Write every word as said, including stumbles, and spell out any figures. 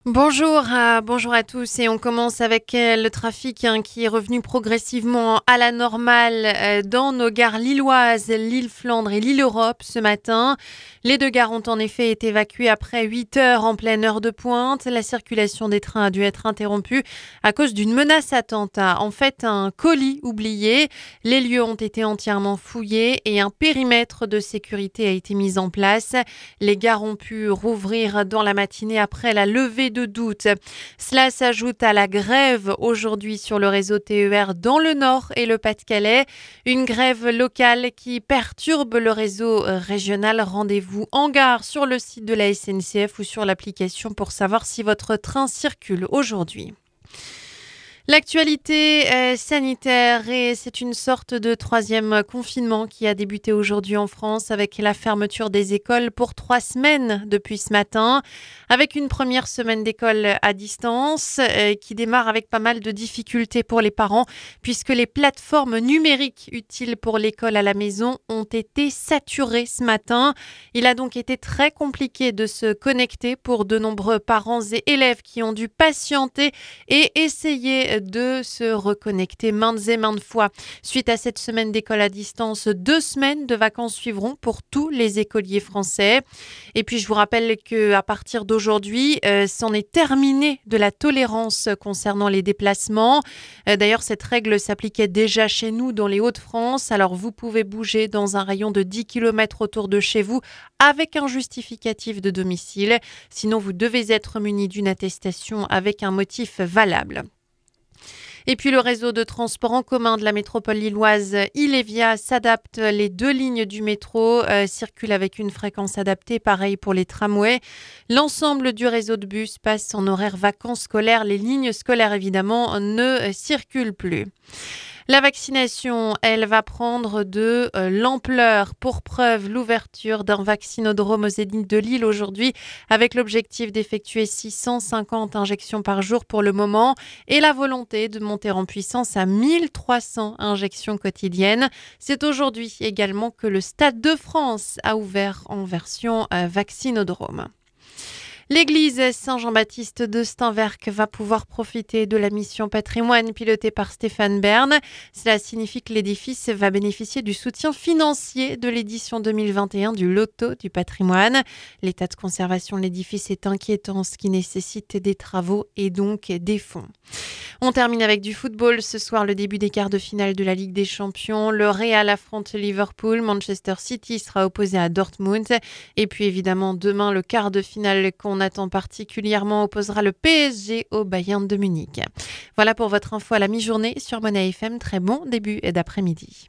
Bonjour à, bonjour à tous et on commence avec euh, le trafic hein, qui est revenu progressivement à la normale euh, dans nos gares lilloises, l'île Flandre et l'île Europe ce matin. Les deux gares ont en effet été évacuées après huit heures en pleine heure de pointe. La circulation des trains a dû être interrompue à cause d'une menace attentat. En fait, un colis oublié. Les lieux ont été entièrement fouillés et un périmètre de sécurité a été mis en place. Les gares ont pu rouvrir dans la matinée après la levée de doute. Cela s'ajoute à la grève aujourd'hui sur le réseau T E R dans le Nord et le Pas-de-Calais. Une grève locale qui perturbe le réseau régional. Rendez-vous en gare sur le site de la S N C F ou sur l'application pour savoir si votre train circule aujourd'hui. L'actualité est sanitaire et c'est une sorte de troisième confinement qui a débuté aujourd'hui en France avec la fermeture des écoles pour trois semaines depuis ce matin, avec une première semaine d'école à distance euh, qui démarre avec pas mal de difficultés pour les parents puisque les plateformes numériques utiles pour l'école à la maison ont été saturées ce matin. Il a donc été très compliqué de se connecter pour de nombreux parents et élèves qui ont dû patienter et essayer de se reconnecter maintes et maintes fois. Suite à cette semaine d'école à distance, deux semaines de vacances suivront pour tous les écoliers français. Et puis je vous rappelle qu'à partir d'aujourd'hui, euh, c'en est terminé de la tolérance concernant les déplacements. Euh, d'ailleurs, cette règle s'appliquait déjà chez nous dans les Hauts-de-France. Alors vous pouvez bouger dans un rayon de dix kilomètres autour de chez vous avec un justificatif de domicile. Sinon, vous devez être muni d'une attestation avec un motif valable. Et puis le réseau de transport en commun de la métropole lilloise Ilevia s'adapte. Les deux lignes du métro euh, circulent avec une fréquence adaptée, pareil pour les tramways. L'ensemble du réseau de bus passe en horaire vacances scolaires. Les lignes scolaires, évidemment, ne circulent plus. La vaccination, elle va prendre de euh, l'ampleur. Pour preuve, l'ouverture d'un vaccinodrome aux Zénith de Lille aujourd'hui avec l'objectif d'effectuer six cent cinquante injections par jour pour le moment et la volonté de monter en puissance à mille trois cents injections quotidiennes. C'est aujourd'hui également que le Stade de France a ouvert en version euh, vaccinodrome. L'église Saint-Jean-Baptiste de Steinwerk va pouvoir profiter de la mission patrimoine pilotée par Stéphane Bern. Cela signifie que l'édifice va bénéficier du soutien financier de l'édition deux mille vingt et un du Loto du patrimoine. L'état de conservation de l'édifice est inquiétant, ce qui nécessite des travaux et donc des fonds. On termine avec du football. Ce soir, le début des quarts de finale de la Ligue des Champions. Le Real affronte Liverpool. Manchester City sera opposé à Dortmund. Et puis évidemment, demain, le quart de finale qu'on attend particulièrement opposera le P S G au Bayern de Munich. Voilà pour votre info à la mi-journée sur Monnaie F M. Très bon début d'après-midi.